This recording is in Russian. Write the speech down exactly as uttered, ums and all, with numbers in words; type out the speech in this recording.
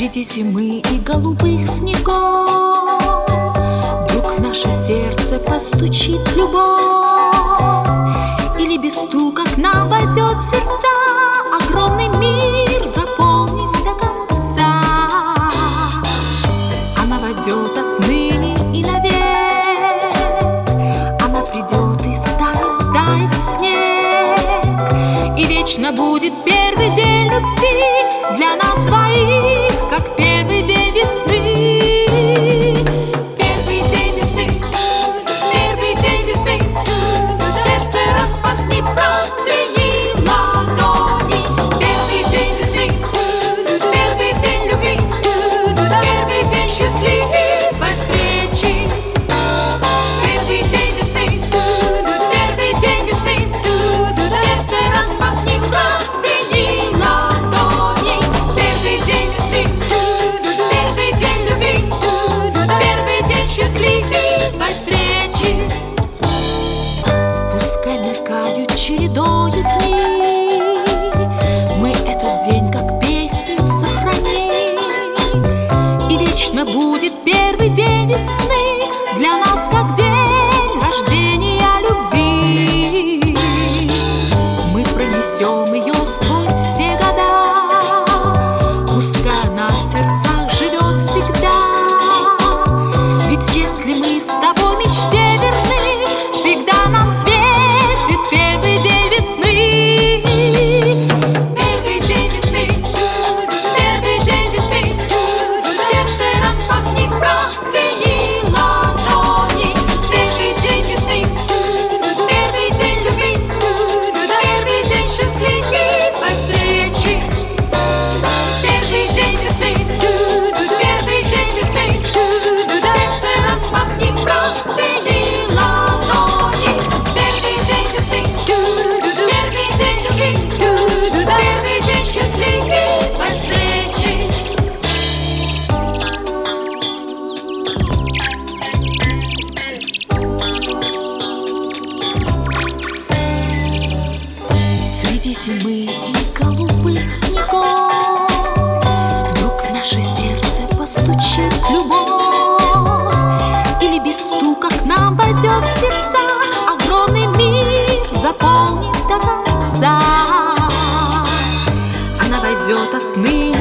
Среди зимы и голубых снегов вдруг в наше сердце постучит любовь, и лепесток к нам войдет в сердца, огромный мир заполнив до конца. Она войдет отныне и навек, она придет и стает, тает снег, и вечно будет первый день любви для нас двоих, как первый день весны. Первый день весны, первый день весны, сердце распахни, протяни ладони. Первый день весны, первый день любви, первый день счастливой встречи. Первый день весны, первый день весны, сердце распахни, протяни ладони. Первый день весны, первый день любви, первый день счастливой встречи. Пускай мелькают чередою дни, мы этот день как песню сохраним, и вечно будет первый день весны для нас как день рождения любви. Мы пронесем ее сквозь все года, пускай она в сердцах живет всегда. Ведь если мы с тобой мечте верны, всегда нам светит первый день весны. Первый день весны, первый день весны, сердце распахни, протяни ладони. Первый день весны, первый день любви, первый день счастливой встречи. Первый день весны, первый день весны, сердце распахни, протяни ладони. Первый день весны, первый день любви, первый день счастливой встречи. Среди зимы и голубых снегов вдруг в наше сердце постучит любовь, и лепесток к нам войдет в сердца, огромный мир заполнив до конца. Она войдет отныне